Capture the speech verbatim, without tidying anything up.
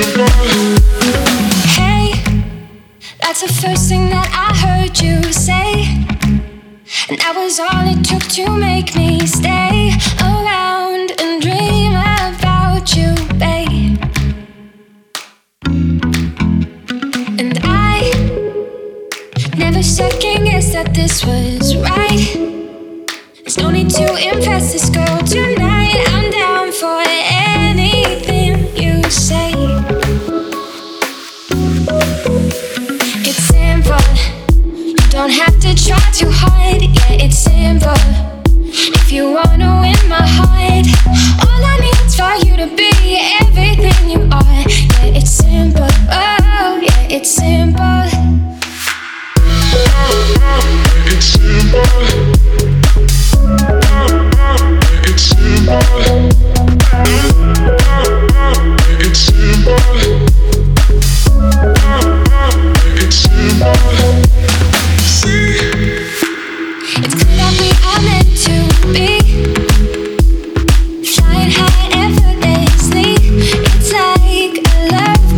Hey, that's the first thing that I heard you say, and that was all it took to make me stay around and dream about you, babe. And I never second guessed that this was right. There's no need to impress this girl tonight. I'm down for anything you say. It's simple, you don't have to try too hard. Yeah, it's simple. If you wanna win my heart, all I need is for you to be everything you are. Yeah, it's simple. Oh, yeah, it's simple. It's simple. It's simple. It's simple. It's simple. See, it's clear that we are meant to be, flying high effortlessly. It's like a love